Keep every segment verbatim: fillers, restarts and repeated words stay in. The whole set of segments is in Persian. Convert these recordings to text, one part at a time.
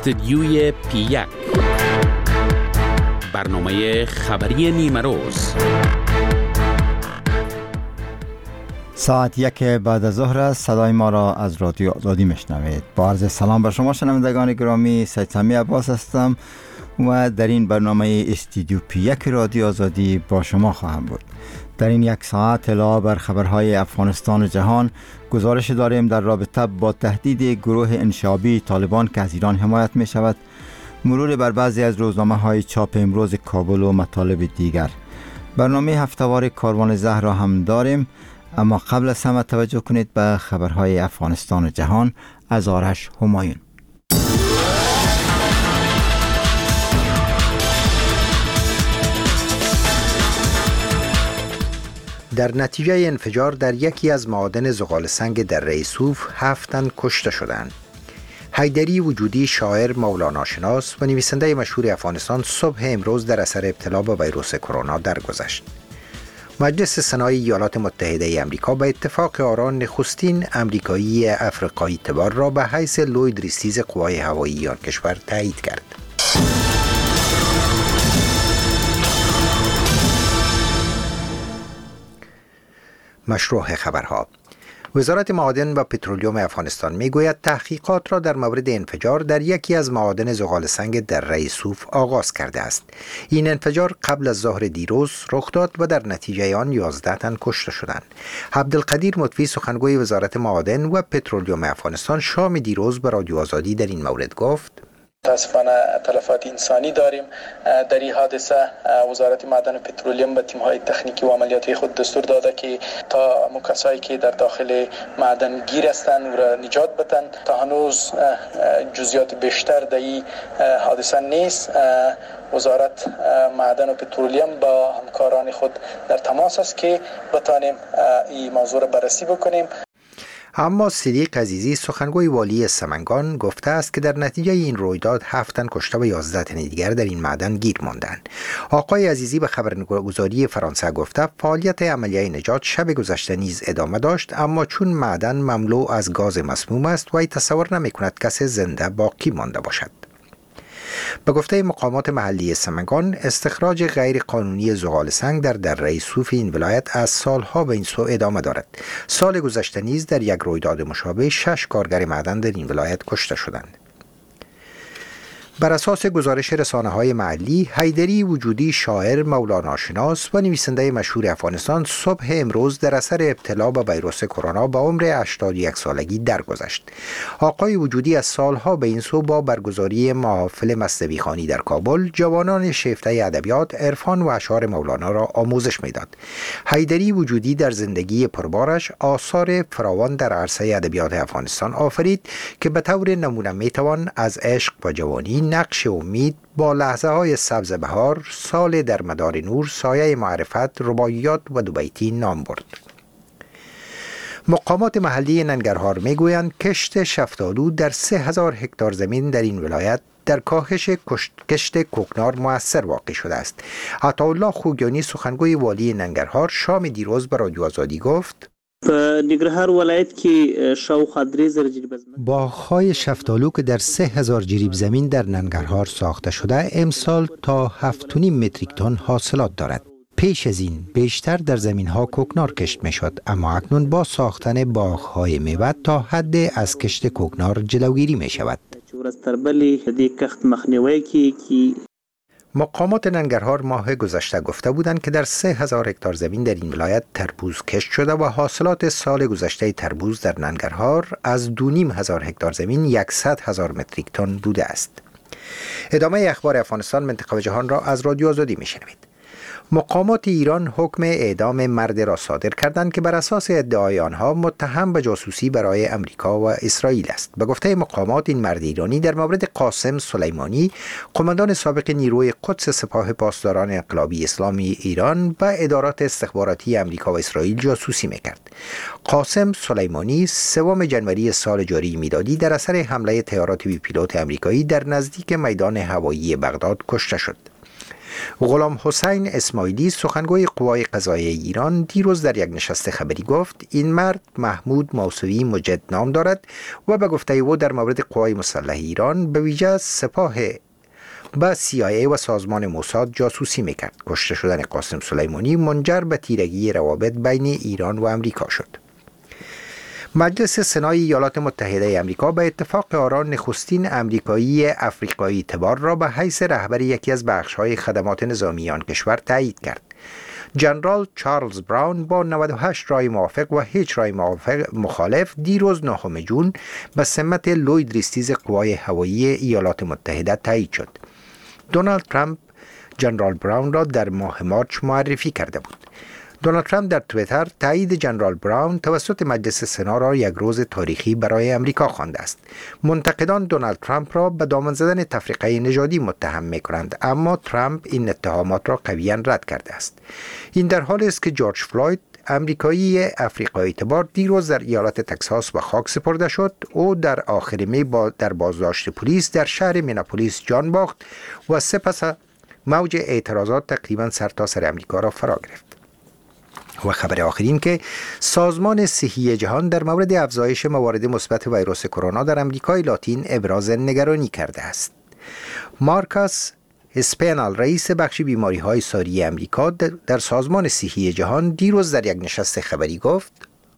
استدیوی پی یک، برنامه خبری نیمه روز. ساعت یک بعد از ظهر است. صدای ما را از رادیو آزادی میشنوید. با عرض سلام به شما شنوندگان گرامی، سید سمی عباس هستم و در این برنامه استدیو پی یک رادیو آزادی با شما خواهم بود. در این یک ساعت علاوه بر خبرهای افغانستان و جهان، گزارش داریم در رابطه با تهدید گروه انشابی طالبان که از ایران حمایت می شود، مرور بر بعضی از روزنامه های چاپ امروز کابل و مطالب دیگر. برنامه هفتهوار کاروان زهر را هم داریم، اما قبل از همه توجه کنید به خبرهای افغانستان و جهان از آرش همایون. در نتیجه انفجار در یکی از معادن زغالسنگ دره سوف هفت تن کشته شدند. حیدری وجودی، شاعر، مولاناشناس و نویسنده مشهور افغانستان، صبح امروز در اثر ابتلا به ویروس کرونا درگذشت. مجلس سنای ایالات متحده امریکا به اتفاق آرا نخستین امریکایی افریقایی تبار را به حیث لوید ریستیز قوای هوایی آن کشور تایید کرد. مشروع خبرها. وزارت معادن و پترولیوم افغانستان میگوید تحقیقات را در مورد انفجار در یکی از معادن زغالسنگ دره سوف آغاز کرده است. این انفجار قبل از ظهر دیروز رخ داد و در نتیجه آن یازده تن کشته شدند. عبدالقدیر مطفی، سخنگوی وزارت معادن و پترولیوم افغانستان، شام دیروز به رادیو آزادی در این مورد گفت: متاسفانه تلفات انسانی داریم. در این حادثه وزارت معدن و پترولیوم به تیم‌های تکنیکی و عملیاتی خود دستور داده که تا کسایی که در داخل معدن گیر هستند او را نجات بدن. تا هنوز جزئیات بیشتر در این حادثه نیست. وزارت معدن و پترولیوم با همکاران خود در تماس است که بتانیم این موضوع را بررسی بکنیم. اما صدیق عزیزی، سخنگوی والی سمنگان، گفته است که در نتیجه این رویداد هفت تن کشته و یازده تن دیگر در این معدن گیر ماندند. آقای عزیزی به خبرگزاری فرانسه گفته فعالیت عملیه نجات شب گذشته نیز ادامه داشت، اما چون معدن مملو از گاز مسموم است وی تصور نمی کند کسی زنده باقی مانده باشد. به گفته مقامات محلی سمنگان، استخراج غیر قانونی زغالسنگ در دره سوف این ولایت از سالها به این سو ادامه دارد. سال گذشته نیز در یک رویداد مشابه شش کارگر معدن در این ولایت کشته شدند. بر اساس گزارش رسانه‌های محلی، حیدری وجودی، شاعر، مولاناشناس و نویسنده مشهور افغانستان، صبح امروز در اثر ابتلا به ویروس کرونا به عمر هشتاد و یک سالگی درگذشت. آقای وجودی از سالها به این سو با برگزاری محافل مثنوی‌خوانی در کابل جوانان شیفته ادبیات، عرفان و اشعار مولانا را آموزش میداد. حیدری وجودی در زندگی پربارش آثار فراوان در عرصه ادبیات افغانستان آفرید که به طور نمونه میتوان از عشق و جوانی، نقش امید، با لحظه های سبز بهار، سال در مدار نور، سایه معرفت، رباعیات و دو بیتی نام برد. مقامات محلی ننگرهار میگویند کشت شفتالو در سه هزار هکتار زمین در این ولایت در کاهش کشت کوکنار مؤثر واقع شده است. عطاالله خوگیانی، سخنگوی والی ننگرهار، شام دیروز به رادیو آزادی گفت: په ننګرهار ولایت کې شاوخوا درې زره جریب زمین باغ‌های شفتالو که در سه هزار جریب زمین در ننگرهار ساخته شده امسال تا هفت و نیم متریک تن حاصلات دارد. پیش از این بیشتر در زمین‌ها کوکنار کشت می‌شد، اما اکنون با ساختن باغ‌های میوه تا حد از کشت کوکنار جلوگیری می‌شود. مقامات ننگرهار ماه گذشته گفته بودند که در سه هزار هکتار زمین در این ولایت تربوز کشت شده و حاصلات سال گذشته تربوز در ننگرهار از دو نیم هزار هکتار زمین صد هزار متریک تن بوده است. ادامه اخبار افغانستان، منطقه و جهان را از رادیو آزادی میشنوید. مقامات ایران حکم اعدام مرد را صادر کردند که بر اساس ادعای آنها متهم به جاسوسی برای امریکا و اسرائیل است. به گفته مقامات این مرد ایرانی در مورد قاسم سلیمانی، قماندان سابق نیروی قدس سپاه پاسداران انقلابی اسلامی ایران، و ادارات استخباراتی امریکا و اسرائیل جاسوسی میکرد. قاسم سلیمانی سوم جنوری سال جاری میلادی در اثر حمله طیارات بی پیلوت امریکایی در نزدیک میدان هوایی بغداد کشته شد. غلام حسین اسماعیلی سخنگوی قوای قضاییه ایران دیروز در یک نشست خبری گفت این مرد محمود موسوی مجد نام دارد و به گفته او در مورد قوای مسلح ایران به ویژه سپاه با سی آی ای و سازمان موساد جاسوسی میکرد. کشته شدن قاسم سلیمانی منجر به تیرگی روابط بین ایران و امریکا شد. مجلس سنای ایالات متحده امریکا به اتفاق آرا نخستین امریکایی افریقایی تبار را به حیث رهبر یکی از بخش‌های خدمات نظامی آن کشور تایید کرد. جنرال چارلز براون با نود و هشت رای موافق و هیچ رای موافق مخالف دیروز نهم ژوئن به سمت لوید ریستیز قوای هوایی ایالات متحده تایید شد. دونالد ترامپ جنرال براون را در ماه مارچ معرفی کرده بود. دونالد ترامپ در توییتر تایید جنرال براون توسط مجلس سنا را یک روز تاریخی برای امریکا خوانده است. منتقدان دونالد ترامپ را به دامن زدن تفرقه نژادی متهم می کنند، اما ترامپ این اتهامات را قویاً رد کرده است. این در حالی است که جورج فلوید امریکایی افریقایی تبار دیروز در ایالت تگزاس به خاک سپرده شد. او در آخر می با در بازداشت پلیس در شهر میناپولیس جان باخت و سپس موج اعتراضات تقریباً سرتاسر امریکا را فرا گرفت. و خبر آخرین که سازمان صحی جهان در مورد افزایش موارد مثبت ویروس کرونا در امریکای لاتین ابراز نگرانی کرده است. مارکاس اسپینال رئیس بخش بیماری‌های ساری امریکا در سازمان صحی جهان دیروز در یک نشست خبری گفت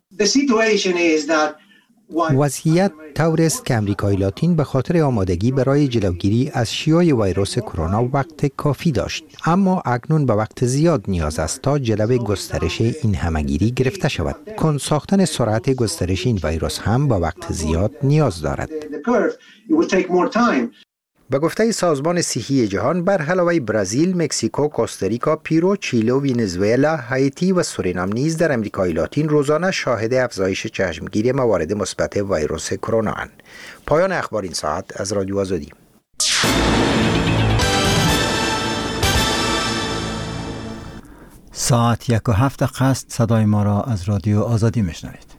وضعیت طور است که امریکای لاتین به خاطر آمادگی برای جلوگیری از شیوع ویروس کرونا وقت کافی داشت، اما اکنون به وقت زیاد نیاز است تا جلوی گسترش این همه‌گیری گرفته شود. کند ساختن سرعت گسترش این ویروس هم به وقت زیاد نیاز دارد. به گفته سازمان صحی جهان بر علاوه برزیل، مکزیکو، کوستاریکا، پیرو، چیله و ونزوئلا، هایتی و سورینام نیز در امریکای لاتین روزانه شاهد افزایش چشمگیری موارد مثبت ویروس کرونا اند. پایان اخبار این ساعت از رادیو آزادی. ساعت یک و هفت قصد صدای ما را از رادیو آزادی میشنوید.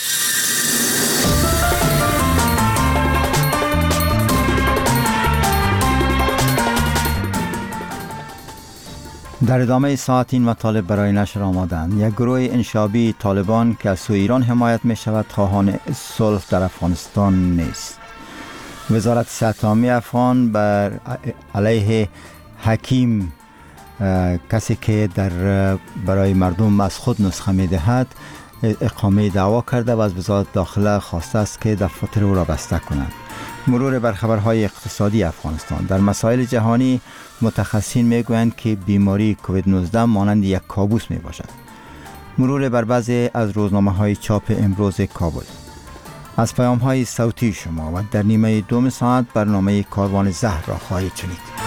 در ادامه ساعت این مطالب برای نشر آمادند. یک گروه انشابی طالبان که از سوی ایران حمایت می شود خواهان صلح در افغانستان نیست. وزارت صحت عامه افغان بر علیه حکیم کسی که در برای مردم از خود نسخه می دهد اقامه دعوا کرده و از وزارت داخله خواسته است که دفاتر او را بسته کنند. مرور بر خبرهای اقتصادی افغانستان. در مسائل جهانی متخصصین میگویند که بیماری کووید نوزده مانند یک کابوس می باشد. مرور بر بعضی از روزنامه های چاپ امروز کابل. از پیام های صوتی شما و در نیمه دوم ساعت برنامه کاروان زهر را خواهید شنید.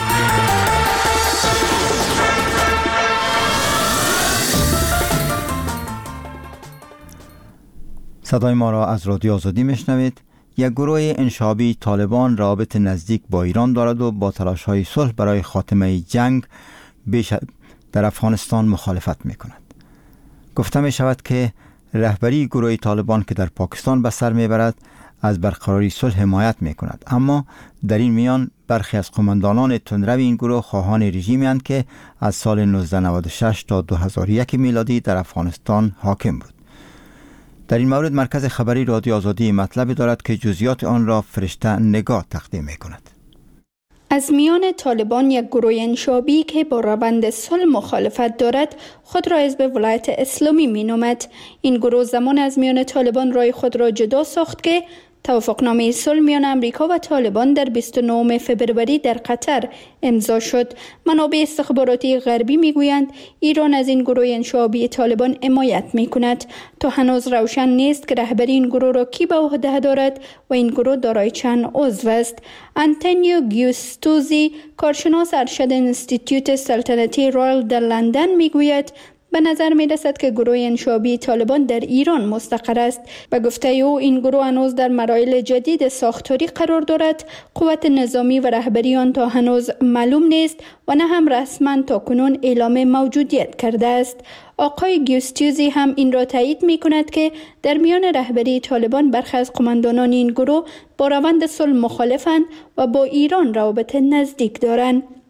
صدای ما را از رادیو آزادی میشنوید. یک گروه انشابی طالبان رابط نزدیک با ایران دارد و با تلاش‌های صلح برای خاتمه جنگ بیش در افغانستان مخالفت می‌کند. گفته می‌شود که رهبری گروه طالبان که در پاکستان به سر می‌برد از برقراری صلح حمایت می‌کند، اما در این میان برخی از قماندانان تندرو این گروه خواهان رژیم‌اند که از سال نوزده نود و شش تا دو هزار و یک میلادی در افغانستان حاکم بود. در این مورد مرکز خبری رادیو آزادی مطلبی دارد که جزئیات آن را فرشته نگاه تقدیم می‌کند. از میان طالبان یک گروه انشابی که با روند صلح مخالفت دارد خود را حزب ولایت اسلامی می‌نامد. این گروه زمان از میان طالبان رای خود را جدا ساخت که توافقنامه صلح میان امریکا و طالبان در بیست و نهم فوریه در قطر امضا شد. منابع استخباراتی غربی میگویند ایران از این گروه انشابی طالبان حمایت میکند. تا هنوز روشن نیست که رهبری این گروه را کی به عهده دارد و این گروه دارای چند عضو است. آنتونیو گیوستوزی، کارشناس ارشد انستیتیوت سلطنتی رایل در لندن میگوید به نظر می رسد که گروه انشابی طالبان در ایران مستقر است. به گفته او این گروه هنوز در مراحل جدید ساختاری قرار دارد. قوت نظامی و رهبری آن تا هنوز معلوم نیست و نه هم رسما تا کنون اعلام موجودیت کرده است. آقای گیوستیوزی هم این را تایید می کند که در میان رهبری طالبان برخی از قماندانان این گروه با روند صلح مخالفند و با ایران روابط نزدیک دارند.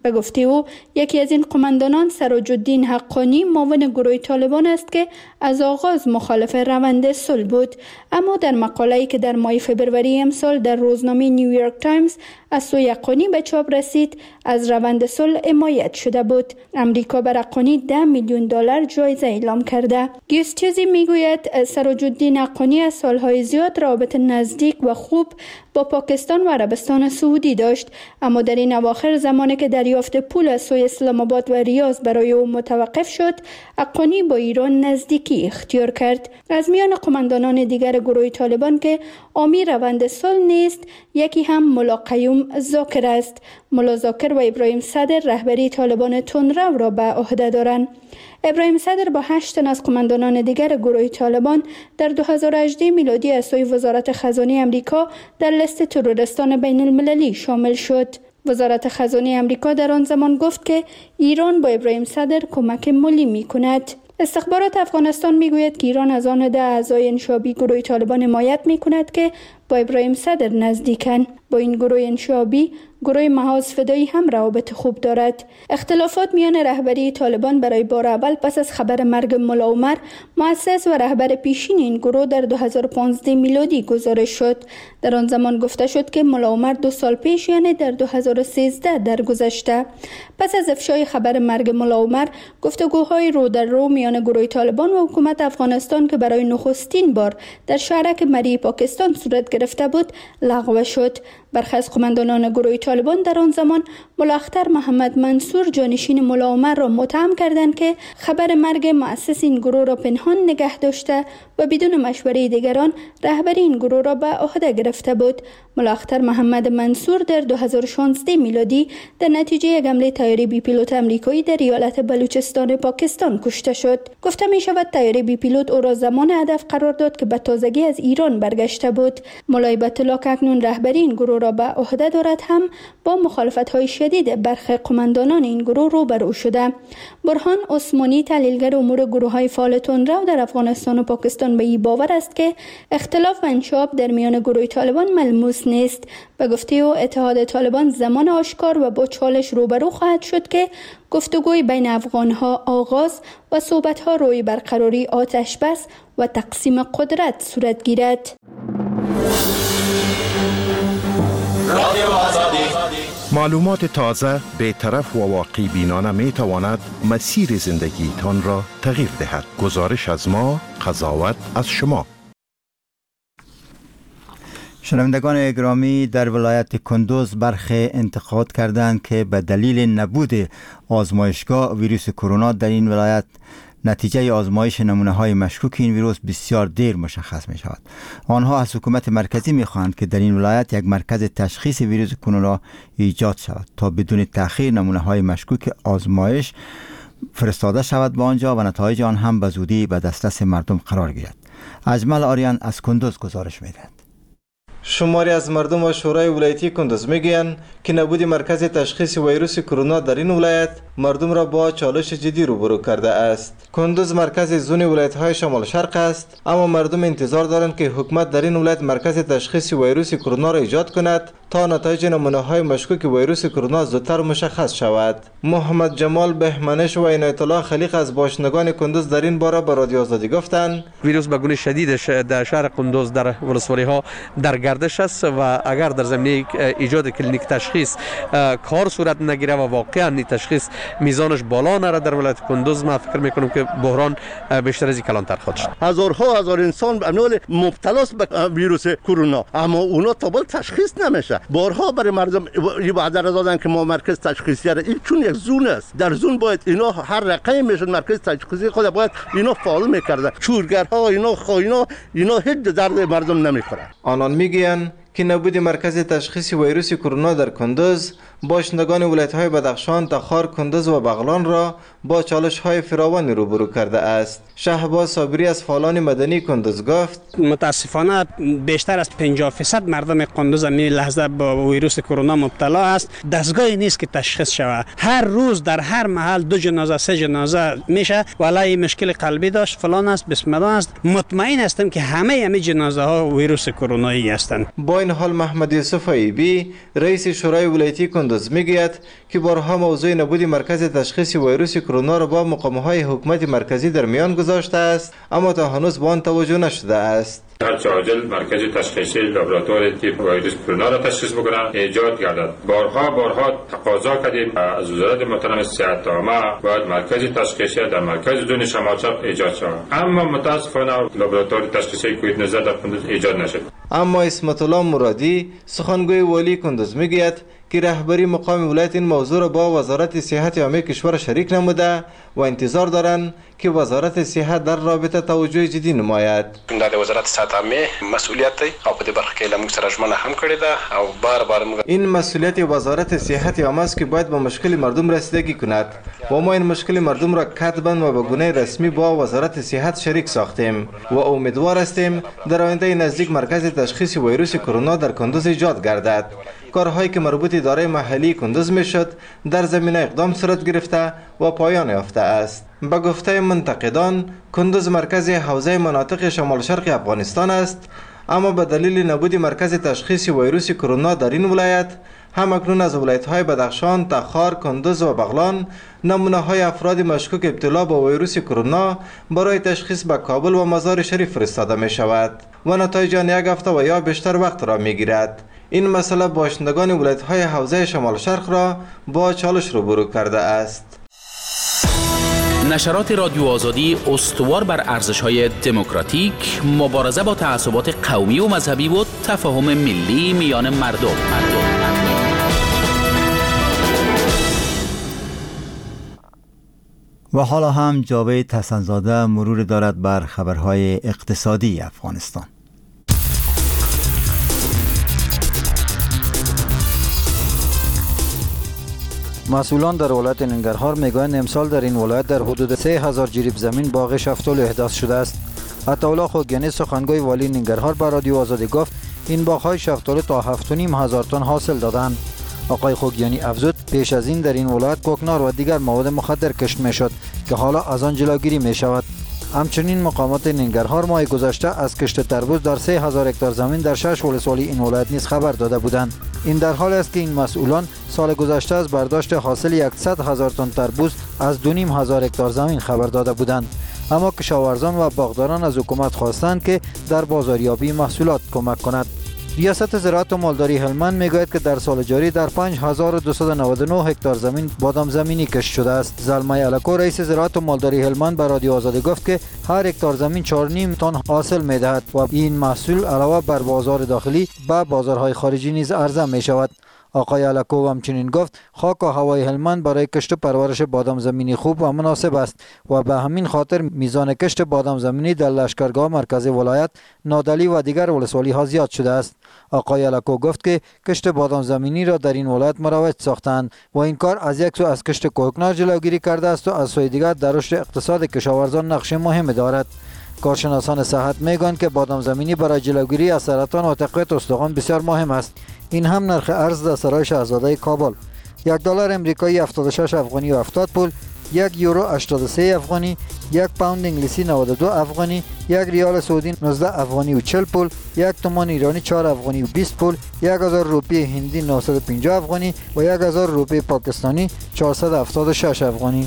به گفته او یکی از این قماندانان سراج الدین حقانی معاون گروه طالبان است که از آغاز مخالف روند صلح بود، اما در مقاله‌ای که در ماه فبروری امسال در روزنامه نیویورک تایمز از سوی حقانی به چاپ رسید از روند صلح حمایت شده بود. امریکا بر حقانی ده میلیون دلار جایزه اعلام کرده. گیوستیزی میگوید سراج الدین حقانی از سالهای زیاد رابطه نزدیک و خوب با پاکستان و عربستان سعودی داشت، اما در این اواخر زمانی که دریافت پول از سوی اسلام آباد و ریاض برای او متوقف شد، حقانی با ایران نزدیکی اختیار کرد. از میان قماندانان دیگر گروه طالبان که حامی روند صلح نیست، یکی هم ملا قیوم ذاکر است. ملا ذاکر و ابراهیم صدر رهبری طالبان تندرو را به عهده دارند. ابراهیم صدر با هشت تن از قماندانان دیگر گروه طالبان در دو هزار و هجده میلادی از سوی وزارت خزانه امریکا در لیست تروریستان بین المللی شامل شد. وزارت خزانه امریکا در آن زمان گفت که ایران با ابراهیم صدر کمک مالی می کند. استخبارات افغانستان می گوید که ایران از آن ده اعضای انشابی گروه طالبان حمایت می کند که با ابراهیم صدر نزدیکند. با این گروه انشابی گروه محاذ فدایی هم روابط خوب دارد. اختلافات میان رهبری طالبان برای بار اول پس از خبر مرگ ملا عمر، مؤسس و رهبر پیشین این گروه در دو هزار و پانزده میلادی گزارش شد. در آن زمان گفته شد که ملا عمر دو سال پیش یعنی در دو هزار و سیزده درگذشته. پس از افشای خبر مرگ ملا عمر، گفتگوهای رو در رو میان گروه طالبان و حکومت افغانستان که برای نخستین بار در شهرک مری پاکستان صورت گرفته بود لغو شد. برخی از قماندانان گروه طالبان در آن زمان ملا اختر محمد منصور جانشین ملا عمر را متهم کردند که خبر مرگ مؤسس این گروه را پنهان نگه داشته و بدون مشوره دیگران رهبری این گروه را به عهده گرفته بود. ملا اختر محمد منصور در دو هزار و شانزده میلادی در نتیجه یک حمله طیاره بی پیلوت آمریکایی در ایالت بلوچستان پاکستان کشته شد. گفته می شود طیاره بی پیلوت او را زمان هدف قرار داد که به تازگی از ایران برگشته بود. ملا هیبت الله که اکنون رهبری این گروه را به عهده دارد هم با مخالفت‌های شدید برخی قماندانان این گروه روبرو شده. برهان عثمانی، تحلیلگر امور گروه‌های فعال تندرو در افغانستان و پاکستان، به این باور است که اختلاف و انشاب در میان گروه طالبان ملموس نیست. به گفته او اتحاد طالبان زمان آشکار و با چالش روبرو خواهد شد که گفتگوی بین افغان‌ها آغاز و صحبت‌ها روی برقراری آتش بس و تقسیم قدرت صورت گیرد. معلومات تازه، بی‌طرف و واقعی بینانه می تواند مسیر زندگیتان را تغییر دهد. گزارش از ما، قضاوت از شما. شنوندگان گرامی، در ولایت کندوز برخی انتقاد کردند که به دلیل نبود آزمایشگاه ویروس کرونا در این ولایت نتیجه آزمایش نمونه های مشکوک این ویروس بسیار دیر مشخص می شود. آنها از حکومت مرکزی می خواهند که در این ولایت یک مرکز تشخیص ویروس کرونا ایجاد شود تا بدون تأخیر نمونه های مشکوک آزمایش فرستاده شود به آنجا و نتایج آن هم به زودی به دسترس مردم قرار گیرد. اجمل آریان از کندوز گزارش می دهد. شماری از مردم و شورای ولایتی کندوز میگویند که نبود مرکز تشخیص ویروس کرونا در این ولایت مردم را با چالش جدی روبرو کرده است. کندوز مرکز زون ولایت‌های شمال شرق است، اما مردم انتظار دارند که حکومت در این ولایت مرکز تشخیص ویروس کرونا را ایجاد کند تا نتایج نمونه‌های مشکوک ویروس کرونا زودتر مشخص شود. محمد جمال بهمنش و عنایت الله خلیق از باشندگان کندوز در این باره به رادیو آزادی گفتند ویروس به گونه شدیدش در شهر کندوز در ولسوالی‌ها در گردش است و اگر در زمینه ایجاد کلینیک تشخیص کار صورت نگیره و واقعا این تشخیص میزانش بالا نره در ولایت کندوز، ما فکر میکنم که بحران بیشتر از کلانتر خواهد شد. هزارها هزار انسان امروز مبتلاست به ویروس کرونا، اما اونا تا بال تشخیص نمیشه. بارها برای مردم این وعده را دادن که ما مرکز تشخیصی را، این چون یک زون است، در زون باید اینا هر رقمی میشد مرکز تشخیصی خود باید اینا فعال میکرده. چورگرها اینا خاینا اینا هیچ درد مردم نمیخورن. آنان میگویند که نبود مرکز تشخیص ویروس کرونا در کندوز باشندگان ولایت‌های بدخشان، تخار، کندوز و بغلان را با چالش‌های فراوانی روبرو کرده است. شهباز صابری از فعالان مدنی کندوز گفت متاسفانه بیشتر از پنجاه درصد مردم کندوز می لحظه با ویروس کرونا مبتلا است. دستگاهی نیست که تشخیص شود. هر روز در هر محل دو جنازه سه جنازه میشه، ولی مشکل قلبی داشت، فلان است، بسم الله است. مطمئن هستم که همه همه جنازه ها ویروس کرونایی هستند. با این حال محمد یوسف ایبی رئیس شورای ولایتی کندوز کندوز میگوید که بارها موضوع نبود مرکز تشخیص ویروس کرونا را با مقامهای حکومت مرکزی در میان گذاشته است، اما تا هنوز به آن توجه نشده است. هرچه عاجل مرکز تشخیصی لابراتواری که ویروس کرونا را تشخیص بکنند ایجاد گردد. بارها بارها تقاضا کردیم از وزارت محترم صحت عامه باید مرکز تشخیصی در مرکز زون شمال شرق ایجاد شود، اما متاسفانه لابراتوار تشخیصی کووید نوزده در کندوز ایجاد نشد. اما اسمت الله مرادی سخنگوی والی کندوز میگوید که رهبری مقام ولایت این موضوع را با وزارت صحت عامه کشور شریک نموده و انتظار دارند که وزارت صحت در رابطه توجه جدی نماید. در وزارت صحت عامه مسئولیت او په دې برخه کې لمږ سره ژمنه هم کړې ده او بار بار موږ این مسئولیت وزارت صحت عامه است که باید به مشکل مردم رسیدگی کند و ما این مشکل مردم را کتباً و به گونه رسمی با وزارت صحت شریک ساختیم و امیدوار هستیم در آینده نزدیک مرکز تشخیص ویروس کرونا در کندوز ایجاد گردد. کارهایی که مربوط اداره محلی کندوز میشد در زمینه اقدام صورت گرفته و پایان یافته است. به گفته منتقدان کندوز مرکز حوزه مناطق شمال شرق افغانستان است، اما به دلیل نبود مرکز تشخیص ویروس کرونا در این ولایت هم اکنون از ولایت‌های بدخشان، تخار، کندوز و بغلان نمونه‌های افراد مشکوک ابتلا با ویروس کرونا برای تشخیص به کابل و مزار شریف فرستاده می شود و نتایج آن یک هفته و یا بیشتر وقت را می گیرد. این مسئله باشندگان ولایت‌های حوزه شمال شرق را با چالش روبرو کرده است. نشرات رادیو آزادی استوار بر ارزش‌های دموکراتیک، مبارزه با تعصبات قومی و مذهبی و تفاهم ملی میان مردم. و حالا هم جاوید حسن‌زاده مرور دارد بر خبرهای اقتصادی افغانستان. مسئولان در ولایت ننگرهار میگویند امسال در این ولایت در حدود سه هزار جریب زمین باغ شفتالو احداث شده است. عطاالله خوگیانی سخنگوی والی ننگرهار به رادیو آزادی گفت این باغ‌های شفتالو تا هفت و نیم هزار تن حاصل دادند. آقای خوگیانی افزود پیش از این در این ولایت کوکنار و دیگر مواد مخدر کشت میشد که حالا از آن جلوگیری می شود. همچنین مقامات ننگرهار ماه گذشته از کشت تربوز در سه هزار هکتار زمین در شش ولسوالی این ولایت نیز خبر داده بودند. این در حالی است که این مسئولان سال گذشته از برداشت حاصل صد هزار تن تربوز از دو نیم هزار هکتار زمین خبر داده بودند. اما کشاورزان و باغداران از حکومت خواستند که در بازاریابی محصولات کمک کند. ریاست زراعت و مالداری هلمند میگوید که در سال جاری در پنج هزار و دویست و نود و نه هکتار زمین بادام زمینی کشت شده است. زلمه الکو رئیس زراعت و مالداری هلمند به رادیو آزادی گفت که هر هکتار زمین چهار و نیم تن حاصل میدهد و این محصول علاوه بر بازار داخلی به بازارهای خارجی نیز عرضه می شود. آقای الکو همچنین گفت خاک و هوای هلمند برای کشت و پرورش بادام زمینی خوب و مناسب است و به همین خاطر میزان کشت بادام زمینی در لشکرگاه مرکز ولایت، نادلی و دیگر ولسوالی ها زیاد شده است. آقای الکو گفت که کشت بادام زمینی را در این ولایت مروج ساختند و این کار از یک سو از کشت کوکنار جلوگیری کرده است و از سوی دیگر در رشد اقتصاد کشاورزان نقش مهم دارد. کارشناسان صحت میگویند که بادام زمینی برای جلوگیری از سرطان و تقویت استخوان بسیار مهم است. این هم نرخ ارز در سرای شاهزاده کابل: یک دلار امریکایی هفتاد و شش افغانی و هفتاد پول، یک یورو هشتاد و سه افغانی، یک پوند انگلیسی نود و دو افغانی، یک ریال سعودی نوزده افغانی و چهل پول، یک تومان ایرانی چهار افغانی و بیست پول، یک هزار روپیه هندی نهصد و پنجاه افغانی و یک هزار روپیه پاکستانی چهارصد و هفتاد و شش افغانی.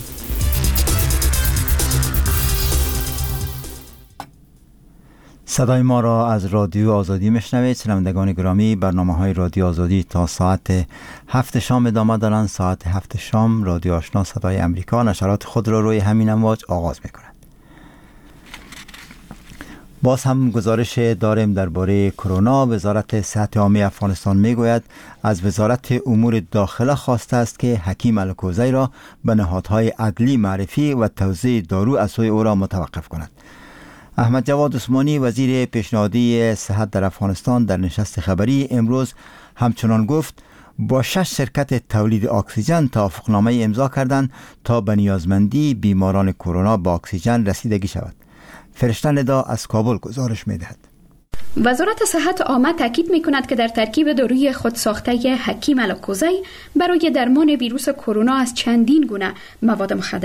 صدای ما را از رادیو آزادی میشنوید. شنوندگان گرامی، برنامه‌های رادیو آزادی تا ساعت هفت شام ادامه دارند. ساعت هفت شام رادیو آشنا صدای امریکا نشرات خود را روی همین امواج آغاز می‌کند. باز هم گزارش داریم درباره کرونا. وزارت صحت عامه افغانستان میگوید از وزارت امور داخله خواسته است که حکیم الکوزی را به نهادهای عدلی معرفی و توزیع دارو از سوی او را متوقف کند. احمد جواد عثمانی وزیر پیشنهادی صحت در افغانستان در نشست خبری امروز همچنان گفت با شش شرکت تولید اکسیژن توافقنامه امضا کردند تا به نیازمندی بیماران کرونا با اکسیژن رسیدگی شود. فرشته ندا از کابل گزارش می‌دهد. وزارت صحت عامه تاکید می‌کند که در ترکیب داروی خودساخته حکیم الکوزی برای درمان ویروس کرونا از چندین گونه مواد مخدر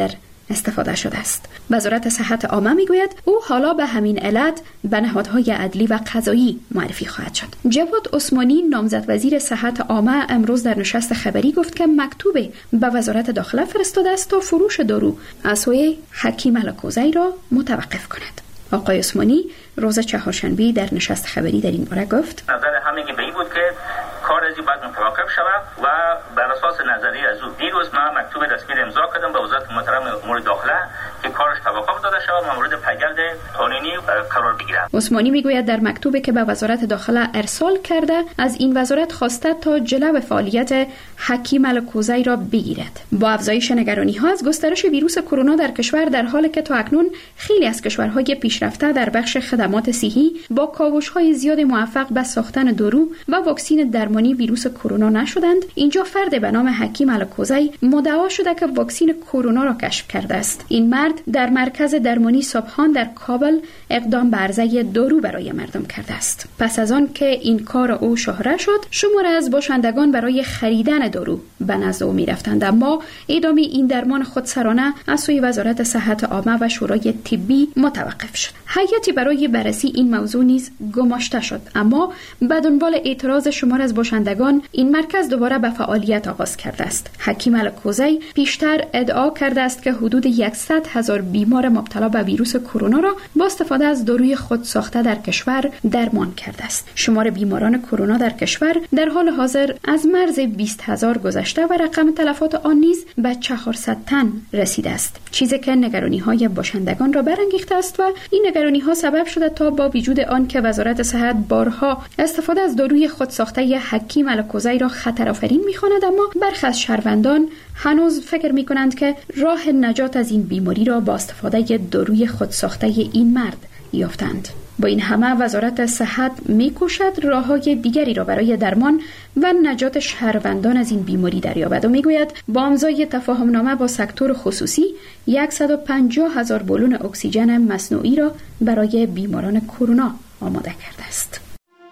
استفاده شده است. وزارت صحت عامه میگوید او حالا به همین علت به نهادهای عدلی و قضایی معرفی خواهد شد. جواد عثمانی نامزد وزیر صحت عامه امروز در نشست خبری گفت که مکتوب به وزارت داخله فرستاده است تا فروش دارو از سوی حکیم الکوزی را متوقف کند. آقای عثمانی روز چهارشنبه در نشست خبری در این باره گفت نظر همگی به این بود که کار از این باید متوقف شود و بر اساس نظریه از او دیروز من مکتوب رسمی امضا کردم به وزارت محترم امور داخله که کارش توقف داده شود و مورد پیگرد قانونی قرار بگیرد. عثمانی میگوید در مکتوبی که به وزارت داخله ارسال کرده از این وزارت خواسته تا جلو فعالیت حکیم الکوزی را بگیرد. با افزایش نگرانی ها از گسترش ویروس کرونا در کشور در حالی که تا اکنون خیلی از کشورهای پیشرفته در بخش خدمات صحی با کاوش‌های زیاد موفق به ساختن دارو و واکسن درمانی ویروس کرونا نشدند، اینجا فرد به نام حکیم الکوزی مدعا شده که واکسن کرونا را کشف کرده است. این مرد در مرکز درمانی صبحان در کابل اقدام به عرضه دارو برای مردم کرده است. پس از آن که این کار او شهره شد، شمار از باشندگان برای خریدن دارو به نزد او می‌رفتند، اما ادامه این درمان خودسرانه از سوی وزارت صحت عامه و شورای طبی متوقف شد. هیئتی برای بررسی این موضوع نیز گماشته شد، اما به دنبال اعتراض شمار از باشندگان این مرکز دوباره به فعالیت آغاز کرده است. حکیم الکوزی پیشتر ادعا کرده است که حدود صد هزار بیمار مبتلا به ویروس کرونا را با استفاده از داروی خود ساخته در کشور درمان کرده است. شمار بیماران کرونا در کشور در حال حاضر از مرز بیست هزار گذشته و رقم تلفات آن نیز به چهارصد تن رسیده است، چیزی که نگرانی‌های باشندگان را برانگیخته است و این نگرانی‌ها سبب شده تا با وجود آن که وزارت صحت بارها استفاده از داروی خود ساخته ی حکیم الکوزی را خطرآفرین می‌خواند، اما برخی از شهروندان هنوز فکر می‌کنند که راه نجات از این بیماری را با استفاده داروی خود ساخته این مرد یافتند. با این همه وزارت صحت می‌کوشد راه‌های دیگری را برای درمان و نجات شهروندان از این بیماری دریابد و می‌گوید با امضای تفاهم‌نامه با سکتور خصوصی صد و پنجاه هزار بالون اکسیژن مصنوعی را برای بیماران کرونا آماده کرده است.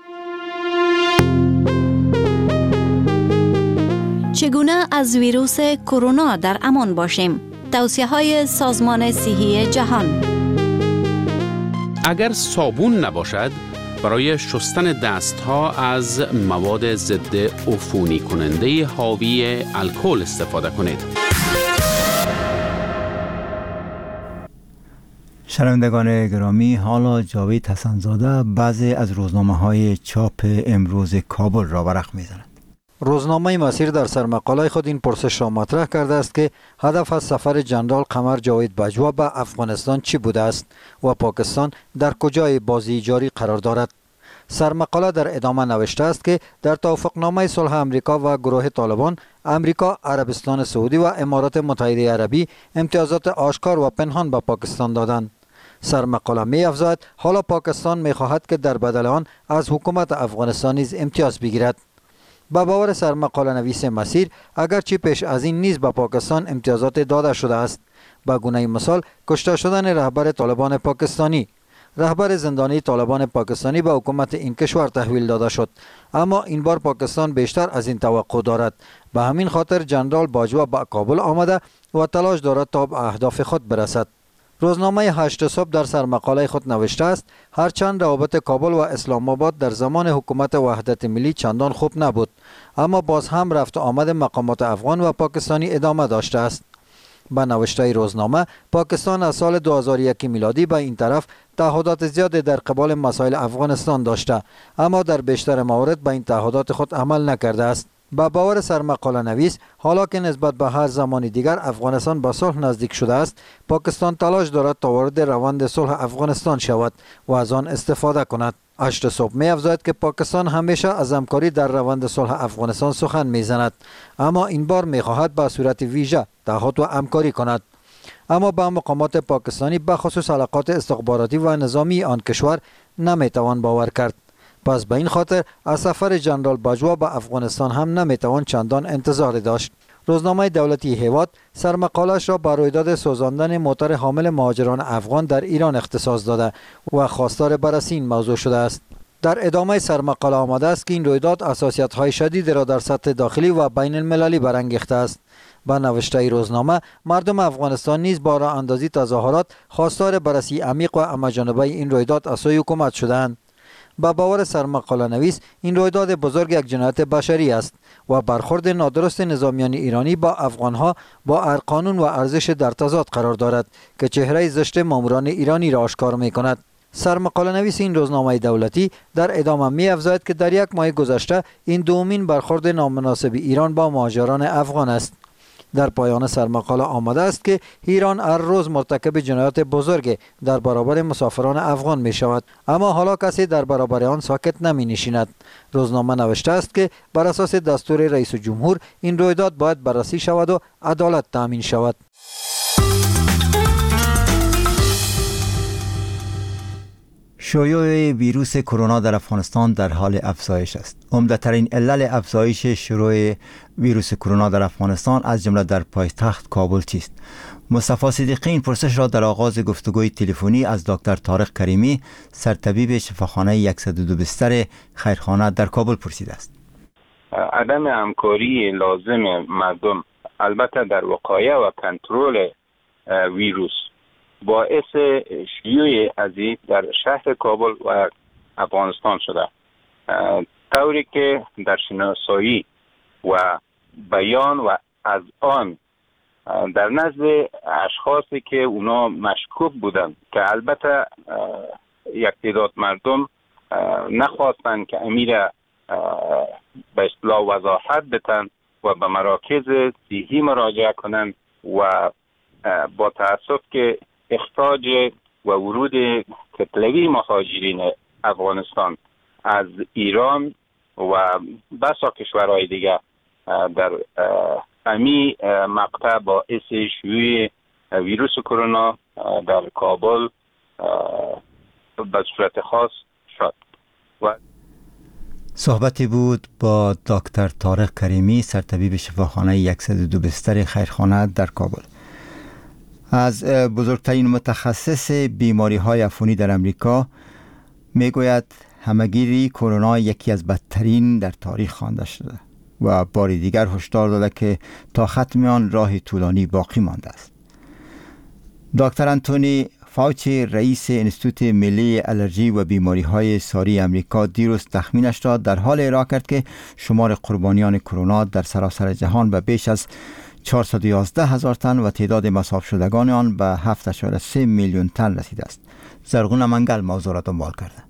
چگونه از ویروس کرونا در امان باشیم؟ توصیه‌های سازمان صحی جهان. اگر صابون نباشد، برای شستن دستها از مواد ضد عفونی کننده حاوی الکل استفاده کنید. شنوندگان گرامی، حالا جاوید حسن‌زاده بعضی از روزنامه‌های چاپ امروز کابل را ورق می‌زند. روزنامه مسیر در سرمقاله خود این پرسش را مطرح کرده است که هدف از سفر جنرال قمر جاوید باجوا به افغانستان چی بوده است و پاکستان در کجای بازی جاری قرار دارد. سرمقاله در ادامه نوشته است که در توافقنامه صلح امریکا و گروه طالبان، امریکا، عربستان سعودی و امارات متحده عربی امتیازات آشکار و پنهان به پاکستان دادند. سرمقاله می افزاید حالا پاکستان می خواهد که در بدل آن از حکومت افغانستان نیز امتیاز بگیرد. با باور سرمقاله نویس مسیر، اگرچه پیش از این نیز به پاکستان امتیازات داده شده است. به گونه مثال کشته شدن رهبر طالبان پاکستانی، رهبر زندانی طالبان پاکستانی به حکومت این کشور تحویل داده شد، اما این بار پاکستان بیشتر از این توقع دارد. به همین خاطر جنرال باجوا به کابل آمده و تلاش دارد تا به اهداف خود برسد. روزنامه هشت صبح در سرمقاله خود نوشته است هرچند روابط کابل و اسلام آباد در زمان حکومت وحدت ملی چندان خوب نبود، اما باز هم رفت و آمد مقامات افغان و پاکستانی ادامه داشته است. با نوشته روزنامه، پاکستان از سال دو هزار و یک میلادی به این طرف تعهدات زیادی در قبال مسائل افغانستان داشته، اما در بیشتر موارد به این تعهدات خود عمل نکرده است. با باور سرمقاله نویس، حالا که نسبت به هر زمان دیگر افغانستان به صلح نزدیک شده است، پاکستان تلاش دارد تا وارد روند صلح افغانستان شود و از آن استفاده کند. هشت صبح می افزاید که پاکستان همیشه از همکاری در روند صلح افغانستان سخن می زند، اما این بار می خواهد به صورت ویژه تعهد و همکاری کند. اما با مقامات پاکستانی به خصوص علاقات استخباراتی و نظامی آن کشور نمی توان باور کرد. پس به این خاطر از سفر جنرال باجوا به افغانستان هم نمیتوان چندان انتظار داشت. روزنامه دولتی هیواد سرمقاله‌اش را بر رویداد سوزاندن موتر حامل مهاجران افغان در ایران اختصاص داده و خواستار بررسی این موضوع شده است. در ادامه سرمقاله آمده است که این رویداد حساسیت‌های شدید را در سطح داخلی و بین المللی برانگیخته است. با نوشته روزنامه مردم افغانستان نیز با راه اندازی تظاهرات خواستار بررسی عمیق و همه‌جانبه این رویداد از سوی حکومت شدند. با باور سرمقاله نویس این رویداد بزرگ یک جنایت بشری است و برخورد نادرست نظامیان ایرانی با افغانها با قانون و ارزش در تضاد قرار دارد که چهره زشت ماموران ایرانی را آشکار می کند. سرمقاله نویس این روزنامه دولتی در ادامه می افزاید که در یک ماه گذشته این دومین برخورد نامناسب ایران با مهاجران افغان است. در پایان سرمقاله آمده است که ایران هر روز مرتکب جنایات بزرگ در برابر مسافران افغان می شود، اما حالا کسی در برابر آن ساکت نمی نشیند. روزنامه نوشته است که بر اساس دستور رئیس جمهور این رویداد باید بررسی شود و عدالت تامین شود. شیوع ویروس کرونا در افغانستان در حال افزایش است. عمده‌ترین علل افزایش شیوع ویروس کرونا در افغانستان از جمله در پایتخت کابل چیست؟ مصطفی صدیقی این پرسش را در آغاز گفتگوی تلفنی از دکتر طارق کریمی، سرطبیب شفاخانه صد و دو بستر خیرخانه در کابل پرسیده است. عدم همکاری لازم مردم البته در وقایه و کنترل ویروس باعث شیوع عزیز در شهر کابل و افغانستان شده، طوری که در شناسایی و بیان و از آن در نزد اشخاصی که اونا مشکوک بودند که البته یک تعداد مردم نخواستند که امیر به اصطلاح وضاحت بدن و به مراکز صحی مراجعه کنند و با تأسف که اخراج و ورود کتلوی مهاجرین افغانستان از ایران و بسا کشورهای دیگه در امی مقطع باعث شیوع ویروس کرونا در کابل به صورت خاص شد. و صحبتی بود با دکتر طارق کریمی، سرطبیب شفاخانه صد و دو بستر خیرخانه در کابل. از بزرگترین متخصص بیماری های عفونی در امریکا میگوید همهگیری کرونا یکی از بدترین در تاریخ خوانده شده و بار دیگر هشدار داده که تا ختم آن راه طولانی باقی مانده است. دکتر انتونی فاوچی، رئیس انستیتوت ملی آلرژی و بیماری های ساری امریکا، دیروز تخمینش را در حال ارائه کرد که شمار قربانیان کرونا در سراسر جهان به بیش از چهارصد و یازده هزار تن و تعداد مصاب شدگان آن به هفت ممیز سه میلیون تن رسیده است. زرغون منگل موضوع را دنبال کرده.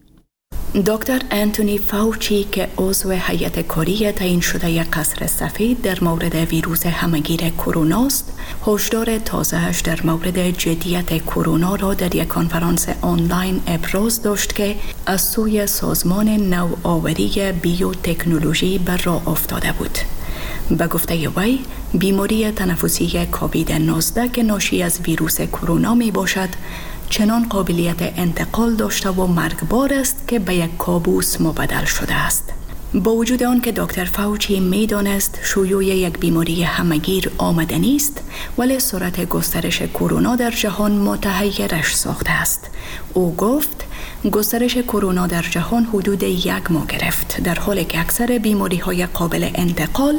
دکتر انتونی فاوچی که عضو هیئت کاری تعیین شده قصر سفید در مورد ویروس همهگیر کرونا است، هشدار تازه‌اش در مورد جدیت کرونا را در یک کنفرانس آنلاین ابراز داشت که از سوی سازمان نوآوری بیوتکنولوژی بر راه افتاده بود. به گفته وی، بیماری تنفسی کووید نوزده که ناشی از ویروس کرونا می باشد چنان قابلیت انتقال داشته و مرگبار است که به یک کابوس مبدل شده است. با وجود آن که دکتر فاوچی می دانست شیوع یک بیماری همهگیر آمدنی است، ولی سرعت گسترش کرونا در جهان متحیرش ساخته است. او گفت گسترش کرونا در جهان حدود یک ماه گرفت، در حالی که اکثر بیماری های قابل انتقال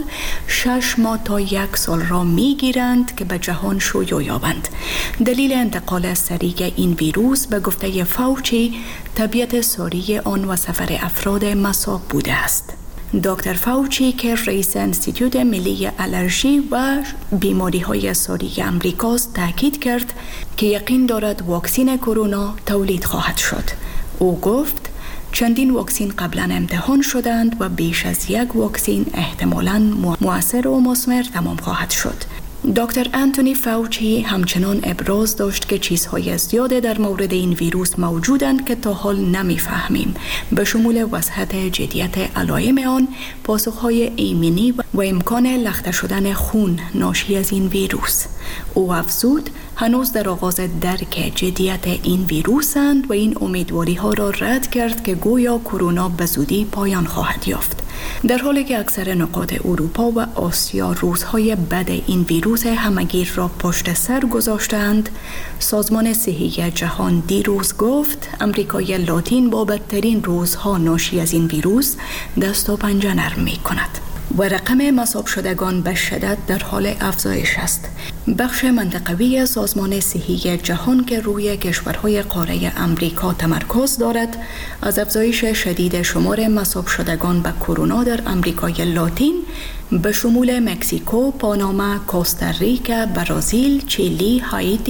شش ماه تا یک سال را می گیرند که به جهان شیوع یابند. دلیل انتقال سریع این ویروس به گفته فاوچی طبیعت ساری آن و سفر افراد مصاب بوده است. دکتر فاوچی که رئیس انستیتوت ملی آلرژی و بیماری های ساری امریکاست تاکید کرد که یقین دارد واکسن کرونا تولید خواهد شد. او گفت چندین واکسن قبلا امتحان شدند و بیش از یک واکسن احتمالاً مؤثر و مثمر تمام خواهد شد. دکتر انتونی فاوچی همچنان ابراز داشت که چیزهای زیاده در مورد این ویروس موجودند که تا حال نمیفهمیم، به شمول وضاحت جدیت علائم آن، پاسخهای ایمنی و امکان لخته شدن خون ناشی از این ویروس. او افزود هنوز در آغاز درک جدیت این ویروسند و این امیدواری ها را رد کرد که گویا کرونا به زودی پایان خواهد یافت. در حالی که اکثر نقاط اروپا و آسیا روزهای بد این ویروس همهگیر را پشت سر گذاشتند، سازمان صحی جهان دیروز گفت امریکای لاتین با بدترین روزها ناشی از این ویروس دست و پنجه نرم می کند. و رقم مصاب شدگان به شدت در حال افزایش است. بخش منطقوی سازمان صحی جهان که روی کشورهای قاره امریکا تمرکز دارد، از افزایش شدید شمار مصاب شدگان به کرونا در امریکای لاتین به شمول مکزیکو، پاناما، کوستاریکا، برزیل، چیلی، هایتی